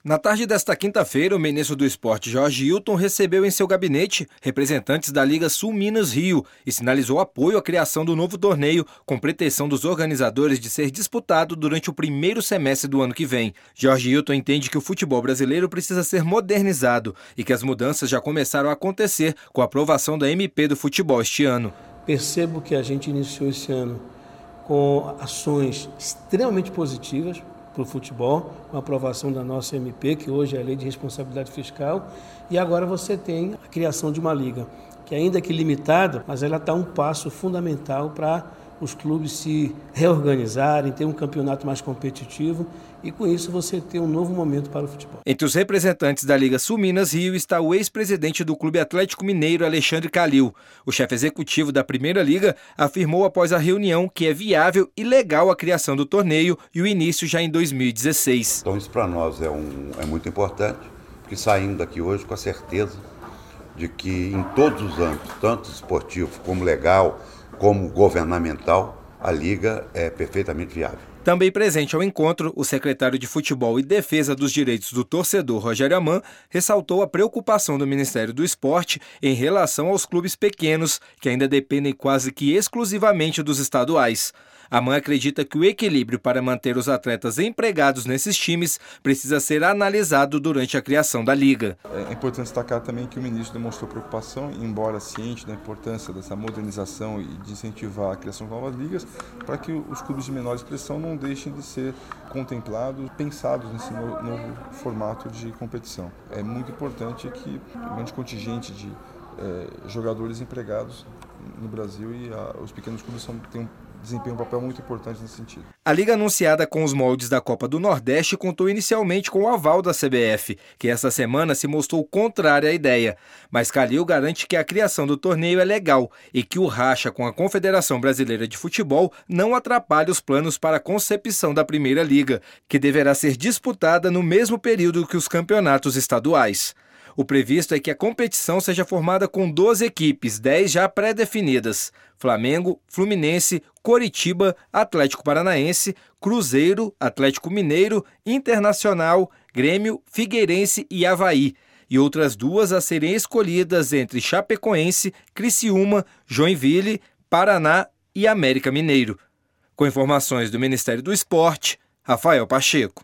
Na tarde desta quinta-feira, o ministro do Esporte, Jorge Hilton, recebeu em seu gabinete representantes da Liga Sul Minas Rio e sinalizou apoio à criação do novo torneio, com pretensão dos organizadores de ser disputado durante o primeiro semestre do ano que vem. Jorge Hilton entende que o futebol brasileiro precisa ser modernizado e que as mudanças já começaram a acontecer com a aprovação da MP do futebol este ano. Percebo que a gente iniciou esse ano com ações extremamente positivas para o futebol, com a aprovação da nossa MP, que hoje é a Lei de Responsabilidade Fiscal, e agora você tem a criação de uma liga, que ainda que limitada, mas ela está um passo fundamental para os clubes se reorganizarem, ter um campeonato mais competitivo e com isso você ter um novo momento para o futebol. Entre os representantes da Liga Sul Minas Rio está o ex-presidente do Clube Atlético Mineiro, Alexandre Calil. O chefe executivo da Primeira Liga afirmou após a reunião que é viável e legal a criação do torneio e o início já em 2016. Então isso para nós é muito importante, porque saímos daqui hoje com a certeza de que em todos os âmbitos, tanto esportivo como legal, como governamental, a Liga é perfeitamente viável. Também presente ao encontro, o secretário de Futebol e Defesa dos Direitos do Torcedor, Rogério Aman, ressaltou a preocupação do Ministério do Esporte em relação aos clubes pequenos, que ainda dependem quase que exclusivamente dos estaduais. Aman acredita que o equilíbrio para manter os atletas empregados nesses times precisa ser analisado durante a criação da Liga. É importante destacar também que o ministro demonstrou preocupação, embora ciente da importância dessa modernização e de incentivar a criação de novas ligas, para que os clubes de menor expressão não deixem de ser contemplados, pensados nesse novo formato de competição. É muito importante que o grande contingente de jogadores empregados no Brasil e os pequenos clubes desempenham um papel muito importante nesse sentido. A liga anunciada com os moldes da Copa do Nordeste contou inicialmente com o aval da CBF, que esta semana se mostrou contrária à ideia. Mas Calil garante que a criação do torneio é legal e que o racha com a Confederação Brasileira de Futebol não atrapalha os planos para a concepção da Primeira Liga, que deverá ser disputada no mesmo período que os campeonatos estaduais. O previsto é que a competição seja formada com 12 equipes, 10 já pré-definidas: Flamengo, Fluminense, Coritiba, Atlético Paranaense, Cruzeiro, Atlético Mineiro, Internacional, Grêmio, Figueirense e Avaí. E outras duas a serem escolhidas entre Chapecoense, Criciúma, Joinville, Paraná e América Mineiro. Com informações do Ministério do Esporte, Rafael Pacheco.